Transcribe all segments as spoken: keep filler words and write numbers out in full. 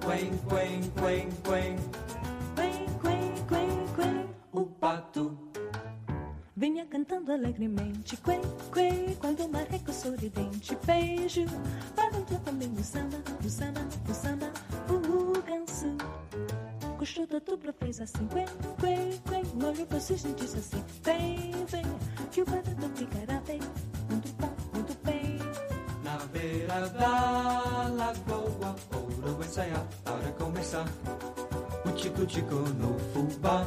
quen, quen, quen, quen. Quen, quen, quen, quen. O pato vinha cantando alegremente. Quen, quen, quando o marreco sorridente. Beijo, para entrar também no samba, no samba, no samba. O ganso gostou da dupla, fez assim. Quen, quen, quen. O olho persiste e disse assim: vem, vem, que o pato ficará bem. Muito bom, muito bem. na beira da lagoa, ouro ensaiar para começar. O tico-tico no fubá.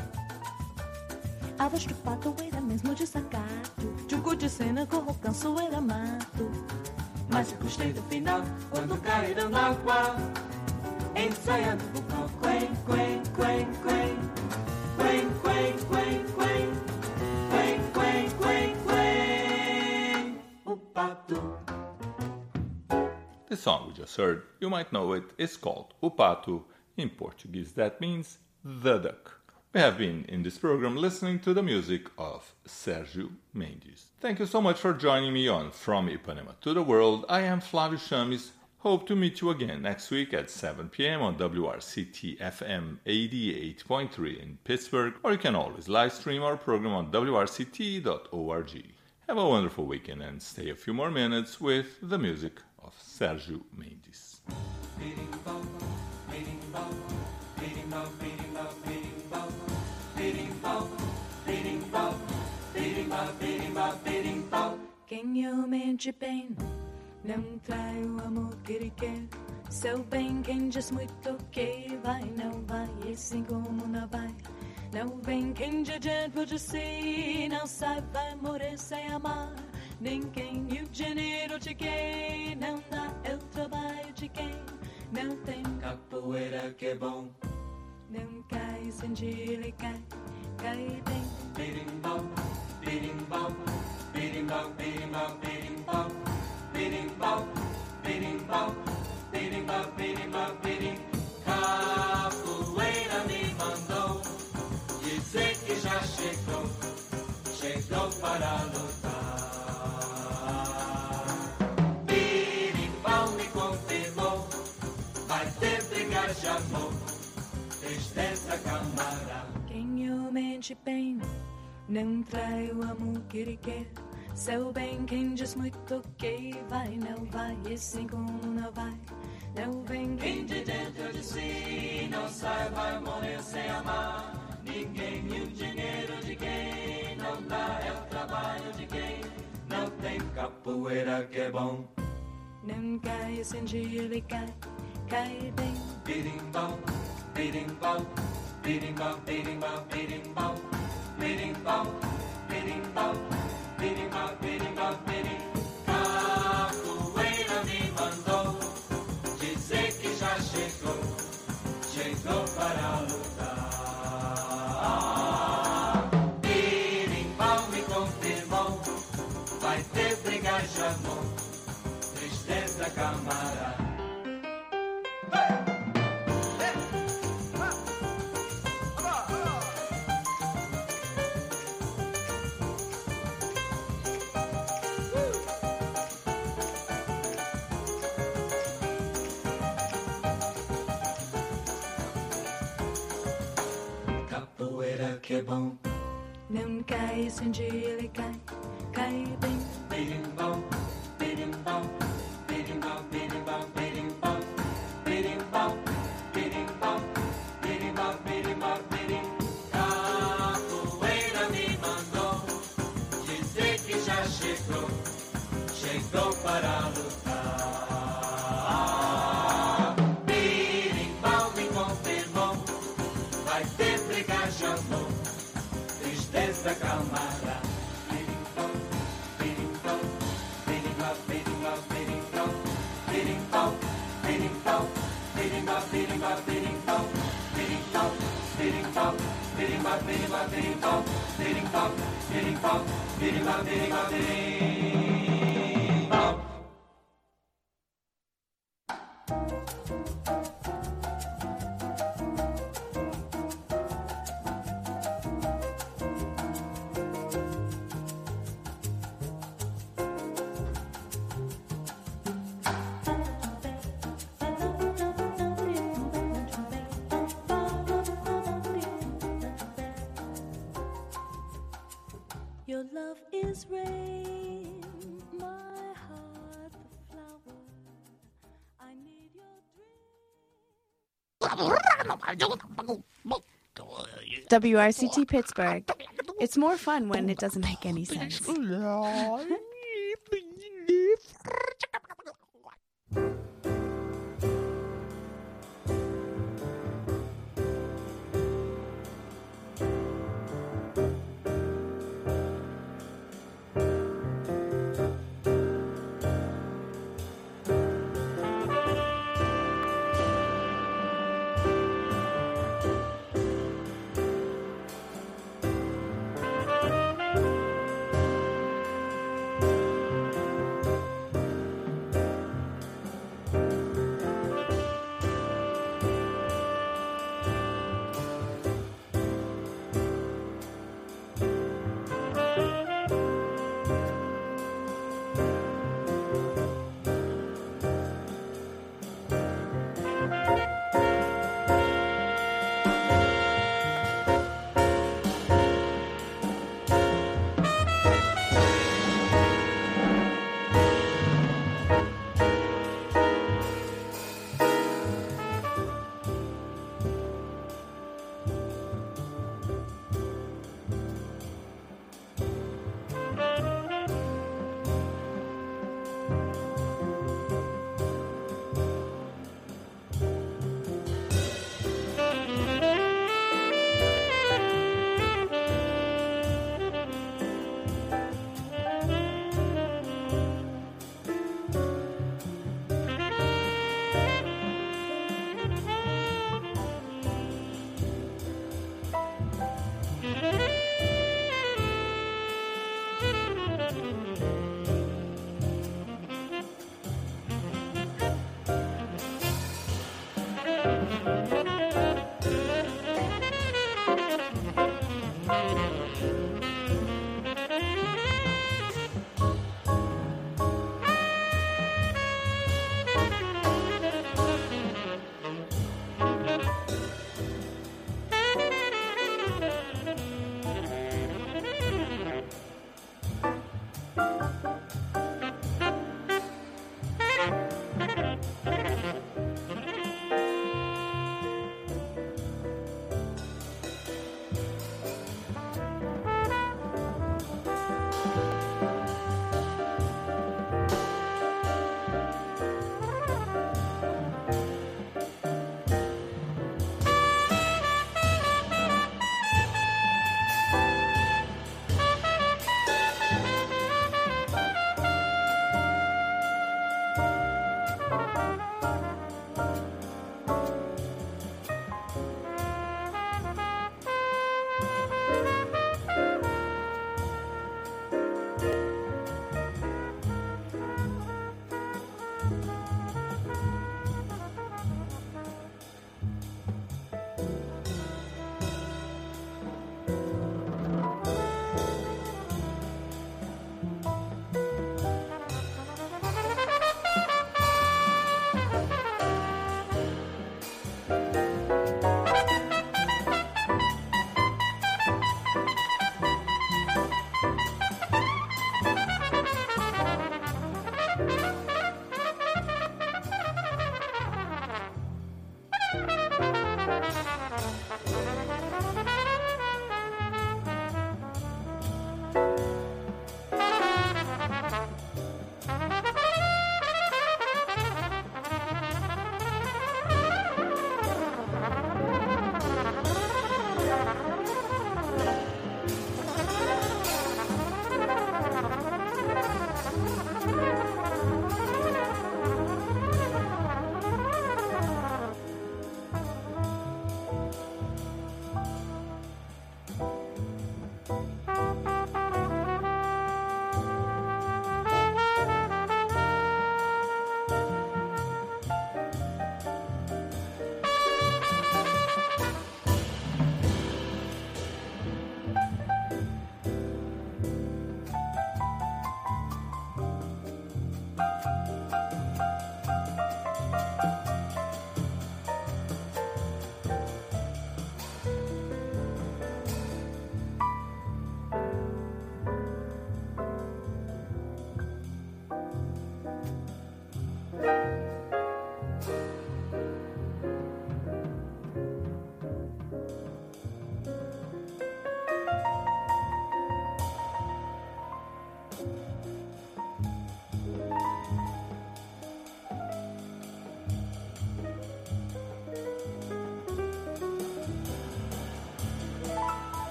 A voz do pato era mesmo de sacato. Tchucu de cena, corro, canso, era mato. Mas eu gostei do final, quando caíram na água, ensaiando o pau. Quen, quen, quen, quen. Quen, quen, quen, quen. Quen, quen, quen, quen. O pato. The song we just heard, you might know it, is called O Pato. In Portuguese, that means the duck. We have been in this program listening to the music of Sérgio Mendes. Thank you so much for joining me on From Ipanema to the World. I am Flávio Chames. Hope to meet you again next week at seven p.m. on W R C T F M eighty-eight point three in Pittsburgh, or you can always live stream our program on W R C T dot org. Have a wonderful weekend and stay a few more minutes with the music of Sérgio Mendes. Quem eu mente bem não trai o amor que ele quer. Seu bem, quem diz muito que vai, não vai, e assim como não vai. Não vem quem de dentro de si não sai, vai morrer sem amar ninguém. E o dinheiro de quem não dá é o trabalho de quem não tem. Capoeira que é bom. Não cai sem dia, ele cai, cai bem. Birimbau, birimbau, birimbau, birimbau, birimbau, birimbau, birimbau, birimbau, birimbau, birim. Capoeira me mandou dizer que já chegou, chegou para lutar. Birimbau me confirmou, vai ter briga de amor, tristeza camarada. Quem eu mente bem não trai o amor que ele quer. Seu bem, quem diz muito que vai, não vai, e assim como não vai, não vem. Quem de dentro de si não sai, vai morrer sem amar ninguém. E o dinheiro de quem não dá é o trabalho de quem não tem. Capoeira que é bom. Não cai sem dia, ele cai, cai bem. Birimbau, birimbau, birimbau, birimbau, birimbau, birimbau, birimbau, birimbau, birimbau, birim. Capoeira me mandou dizer que já chegou, chegou para lutar. Birimbau me confirmou, vai ter briga de amor, tristeza camarada. Que é bom. Não cai sem dia, ele cai, cai bem. Birimbau, birimbau, birimbau, birimbau, birimbau, birimbau, birimbau, birimbau, birimbau, birim. Capoeira me mandou dizer que já chegou, chegou para lutar. Birimbau me confirmou, vai ter briga de amor, tristeza camarada. Birimbau, birimbau, birimbau, birimbau, birimbau, birimbau, birimbau, birimbau, birimbau, birimbau, birimbau, birimbau, birimbau, birimbau, birimbau, birimbau, birimbau, birimbau, birimbau, birimbau. Your love is rain, my heart the flower. I need your dream. W R C T Pittsburgh. It's more fun when it doesn't make any sense.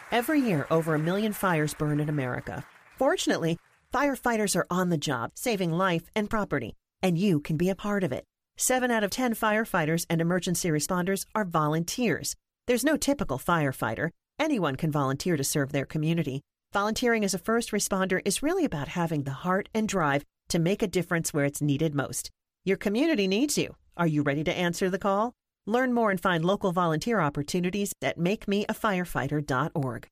Every year, over a million fires burn in America. Fortunately, firefighters are on the job, saving life and property, and you can be a part of it. Seven out of ten firefighters and emergency responders are volunteers. There's no typical firefighter. Anyone can volunteer to serve their community. Volunteering as a first responder is really about having the heart and drive to make a difference where it's needed most. Your community needs you. Are you ready to answer the call? Learn more and find local volunteer opportunities at make me a firefighter dot org.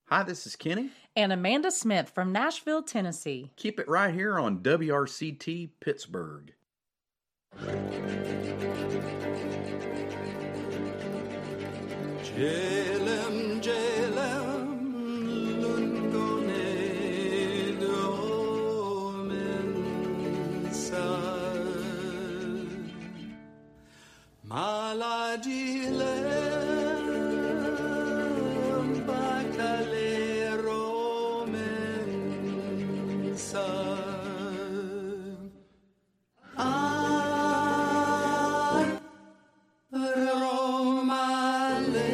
Hi, this is Kenny. And Amanda Smith from Nashville, Tennessee. Keep it right here on W R C T Pittsburgh. Jalem, Jalem, Lungone Domensa Maladilem Bacalero Mensa Ay Romale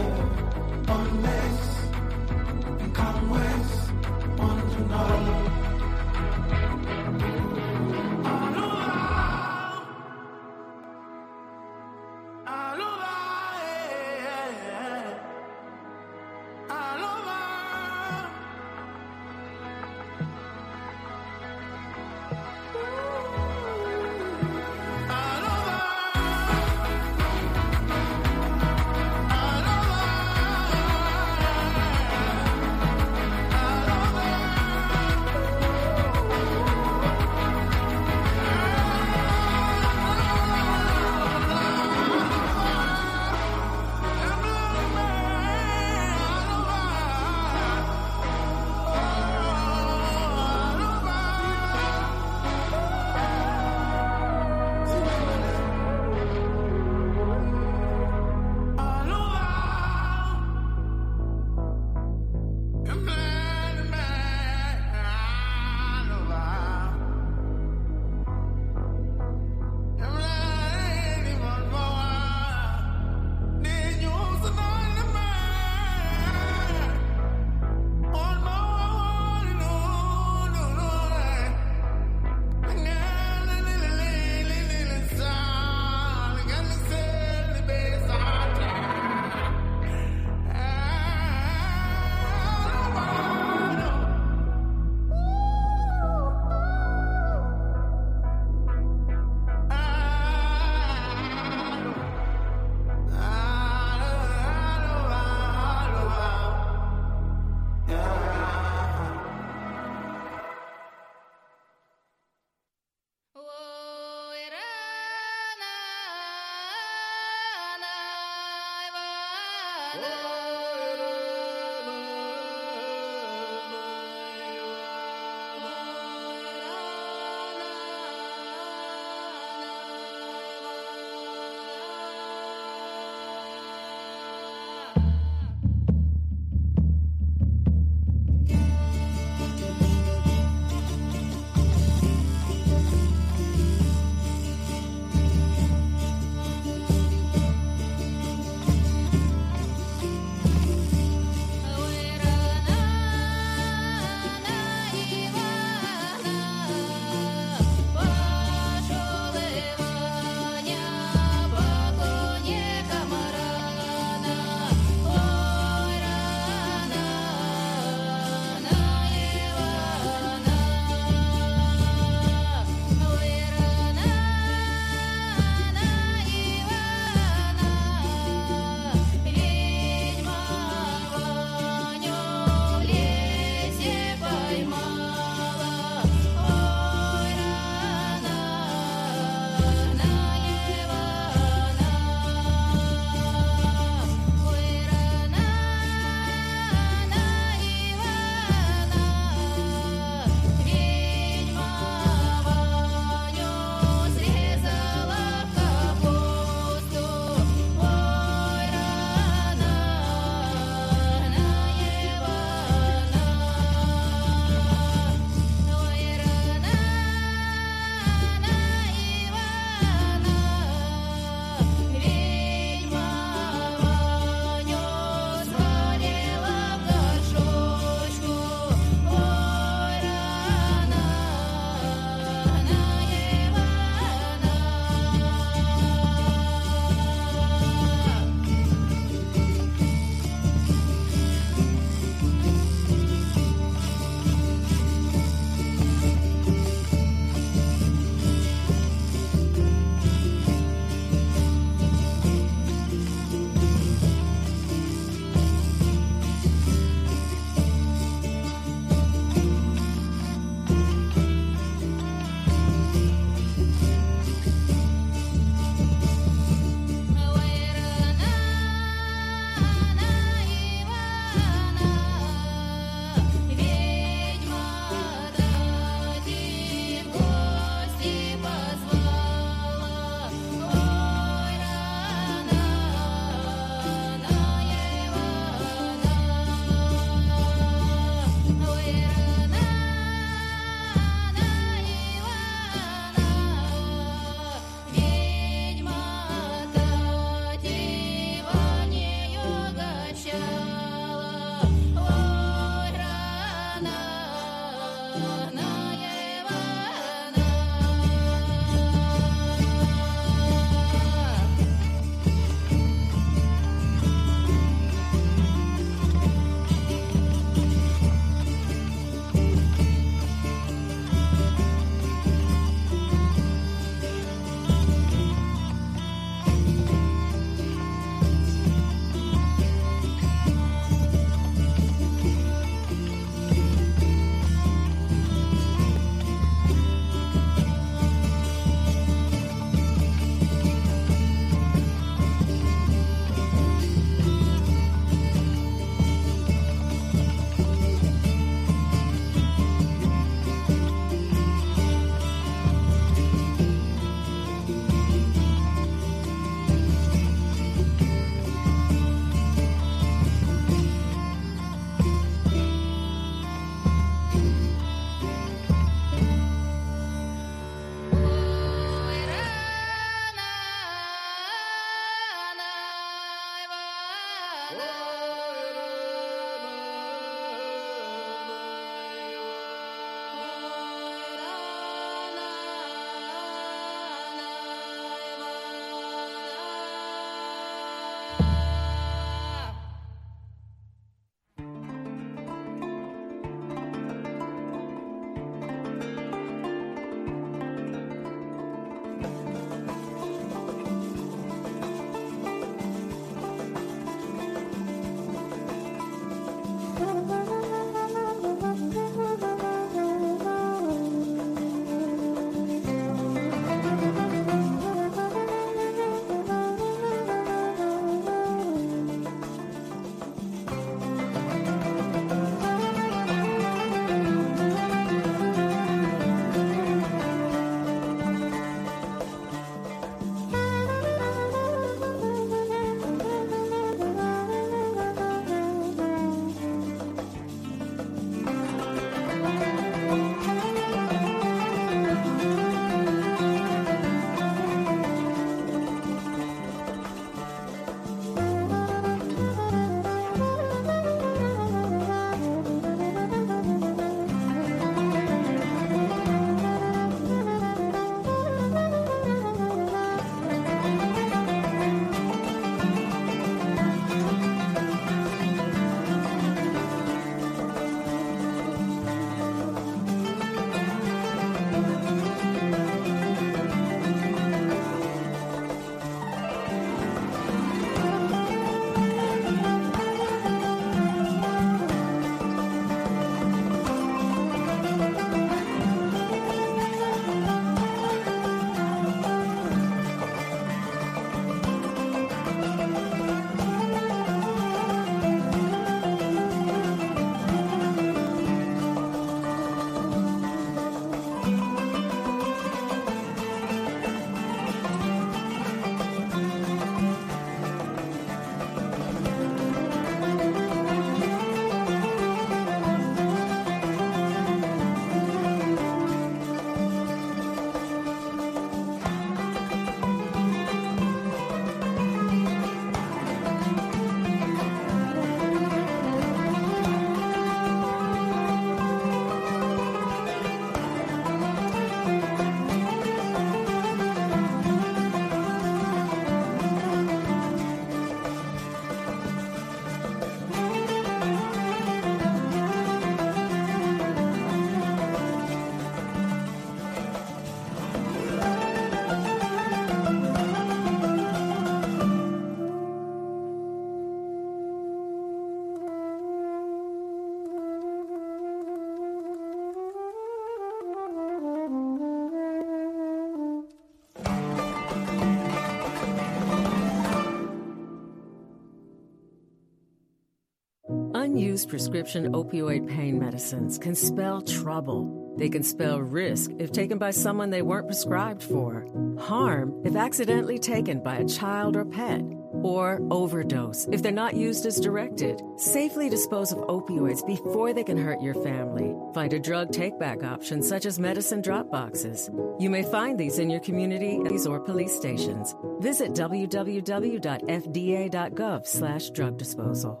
use prescription opioid pain medicines can spell trouble. They can spell risk if taken by someone they weren't prescribed for, harm if accidentally taken by a child or pet, or overdose if they're not used as directed. Safely dispose of opioids before they can hurt your family. Find a drug take-back option such as medicine drop boxes. You may find these in your community or police stations. Visit w w w dot f d a dot gov slash drug disposal.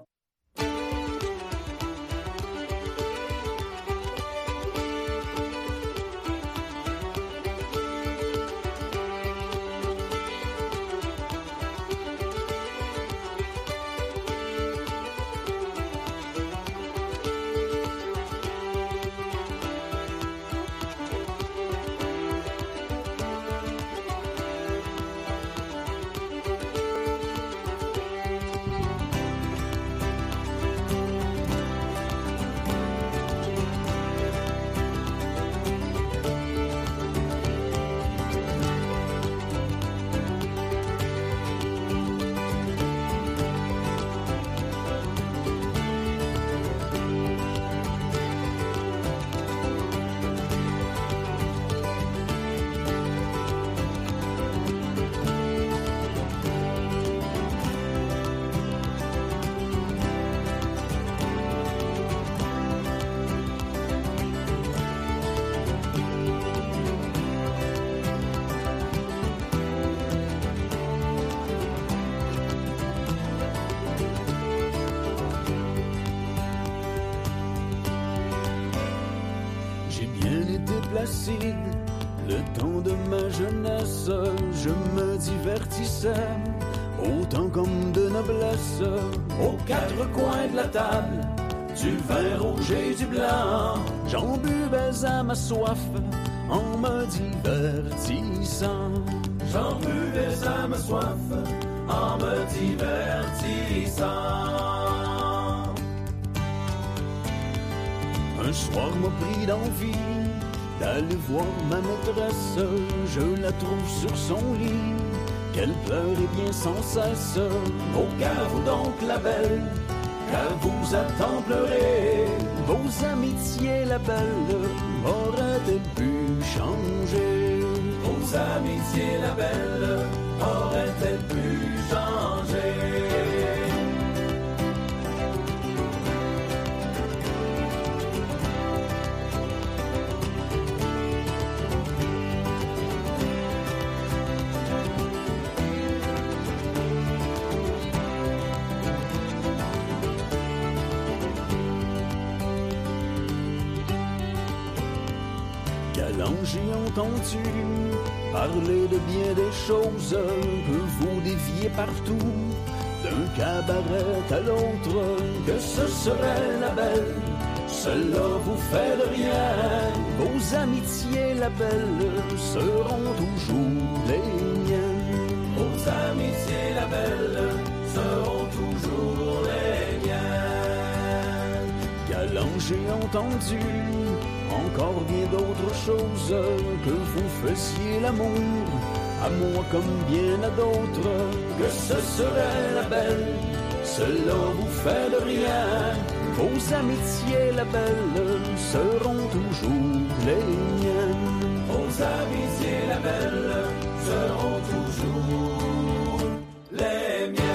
Le temps de ma jeunesse, je me divertissais, autant comme de noblesse, aux quatre coins de la table, du vin rouge et du blanc. J'en buvais à ma soif, en me divertissant. J'en buvais à ma soif, en me divertissant. Un soir m'a pris d'envie d'aller voir ma maîtresse, je la trouve sur son lit, qu'elle pleurait bien sans cesse. Oh, qu'avez-vous donc la belle, qu'elle vous attend pleurer? Vos amitiés la belle, auraient-elles pu changer? Vos amitiés la belle, auraient-elles pu changer? J'ai entendu parler de bien des choses que vous déviez partout, d'un cabaret à l'autre, que ce serait la belle. Cela vous fait de rien, vos amitiés la belle seront toujours les miennes. Vos amitiés la belle seront toujours les miennes. Galant, j'ai entendu encore bien d'autres choses, que vous faisiez l'amour à moi comme bien à d'autres, que ce serait la belle. Cela vous fait de rien, vos amitiés la belle seront toujours les miennes. Vos amitiés la belle seront toujours les miennes.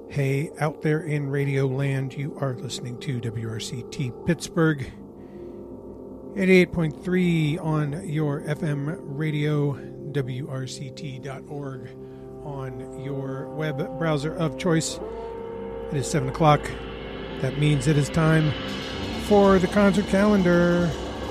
Hey, out there in Radio Land, you are listening to W R C T Pittsburgh, eighty-eight point three on your F M radio, W R C T dot org on your web browser of choice. It is seven o'clock. That means it is time for the concert calendar,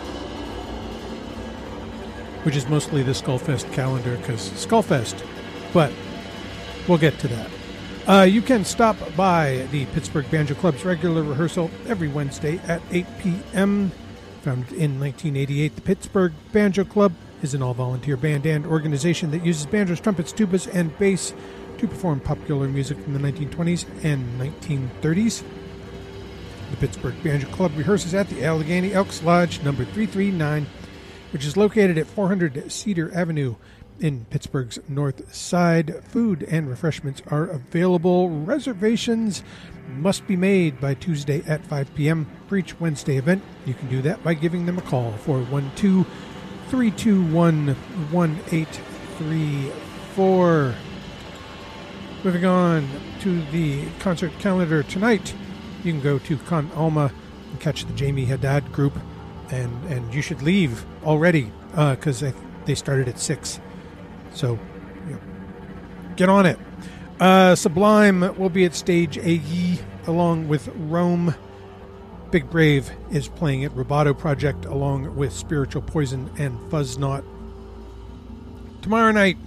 which is mostly the Skullfest calendar, because Skullfest, but we'll get to that. Uh, you can stop by the Pittsburgh Banjo Club's regular rehearsal every Wednesday at eight p.m. Founded in nineteen eighty-eight, the Pittsburgh Banjo Club is an all-volunteer band and organization that uses banjos, trumpets, tubas, and bass to perform popular music from the nineteen twenties and nineteen thirties. The Pittsburgh Banjo Club rehearses at the Allegheny Elks Lodge, number three thirty-nine, which is located at four hundred Cedar Avenue in Pittsburgh's North Side. Food and refreshments are available. Reservations must be made by Tuesday at five p.m. for each Wednesday event. You can do that by giving them a call, four one two, three two one, one eight three four. Moving on to the concert calendar tonight, you can go to Con Alma and catch the Jamie Haddad group, and, and you should leave already because uh, they started at six. So, you know, get on it. Uh, Sublime will be at Stage A E along with Rome. Big Brave is playing at Rubato Project along with Spiritual Poison and Fuzznot. Tomorrow night,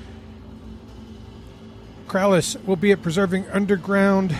Krallis will be at Preserving Underground.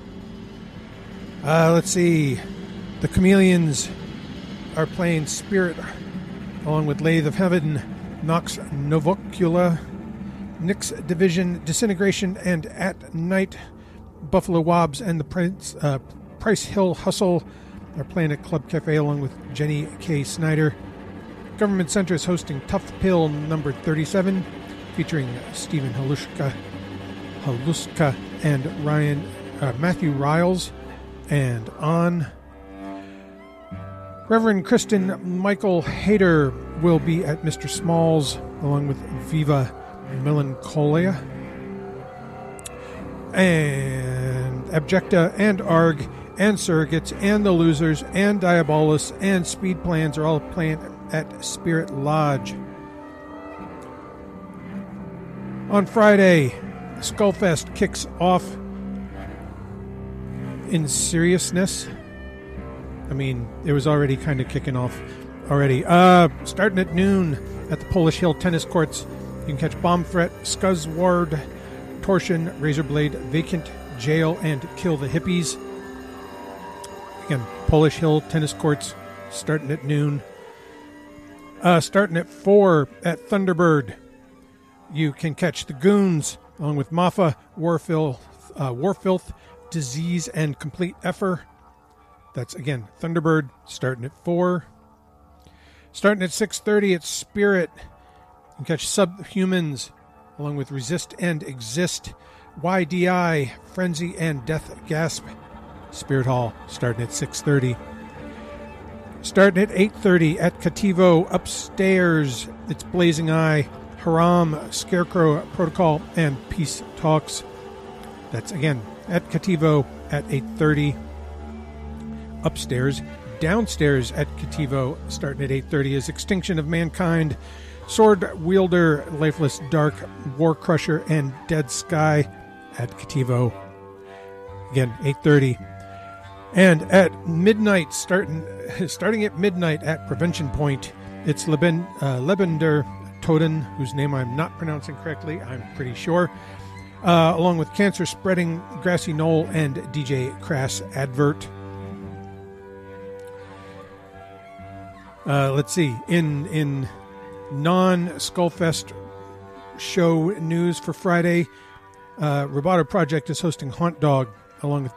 Uh, let's see. The Chameleons are playing Spirit along with Lathe of Heaven, Nox Novocula, Nyx Division, Disintegration, and At Night. Buffalo Wobbs and the Prince, uh, Price Hill Hustle are playing at Club Cafe along with Jenny K. Snyder. Government Center is hosting Tough Pill number thirty-seven, featuring Stephen Halushka, Haluska and Ryan uh, Matthew Riles, and on. Reverend Kristen Michael Hader will be at Mister Smalls along with Viva Melancholia. And Abjecta and Arg and Surrogates and The Losers and Diabolus and Speed Plans are all playing at Spirit Lodge. On Friday, Skullfest kicks off in seriousness. I mean, it was already kind of kicking off already. Uh, starting at noon at the Polish Hill Tennis Courts, you can catch Bomb Threat, Scuzzward, Torsion, Razorblade, Vacant, Jail, and Kill the Hippies. Again, Polish Hill Tennis Courts, starting at noon. Uh, starting at four at Thunderbird, you can catch the Goons, along with Maffa, Warfilth, uh, Warfilth, Disease, and Complete Effer. That's, again, Thunderbird, starting at four. Starting at six thirty at Spirit, you can catch Subhumans, along with Resist and Exist, Y D I, Frenzy, and Death Gasp. Spirit Hall, starting at six thirty. Starting at eight thirty at Cativo, upstairs, it's Blazing Eye, Haram, Scarecrow Protocol, and Peace Talks. That's, again, at Cativo at eight thirty. Upstairs, downstairs at Cativo, starting at eight thirty, is Extinction of Mankind, Sword Wielder, Lifeless Dark, War Crusher, and Dead Sky at Cativo. Again, eight thirty. And at midnight, starting starting at midnight at Prevention Point, it's Leben, uh, Lebender Toten, whose name I'm not pronouncing correctly, I'm pretty sure, uh, along with Cancer Spreading, Grassy Knoll, and D J Crass Advert. Uh, let's see, in in non-Skullfest show news for Friday, uh, Rubato Project is hosting Haunt Dog along with